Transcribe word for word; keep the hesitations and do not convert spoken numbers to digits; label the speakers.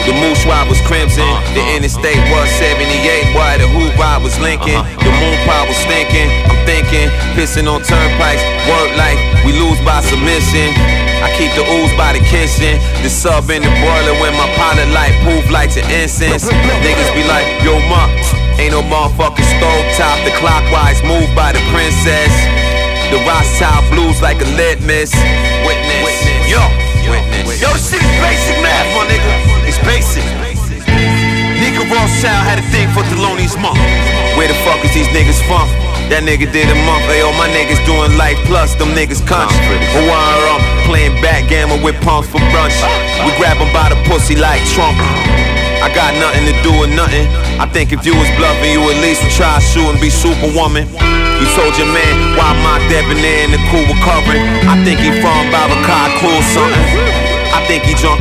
Speaker 1: The moose ride was crimson. The interstate was seventy-eight. Why the hoop ride was Lincoln. The moon pie was stinking. I'm thinking, pissing on turnpikes. Work life, we lose by submission. I keep the ooze by the kitchen. The sub in the boiler when my pilot light poof lights and incense. Niggas be like, yo ma, ain't no motherfucking stove top. The clockwise move by the princess. The Rothschild blues like a litmus. Witness, yo, witness. Yo, this shit is basic math, my nigga. It's basic. Nigga Rothschild had a thing for Thelonious Monk. Where the fuck is these niggas from? That nigga did a month. Ayo, my niggas doing life plus, them niggas country. Hawaii rum, playing backgammon with punks for brunch. We grab 'em by the pussy like Trump. I got nothing to do with nothing. I think if you was bluffing, you at least would try to shoot and be Superwoman. You told your man why my debonair in the cool recovering. I think he from Babacar, cool something. I think he drunk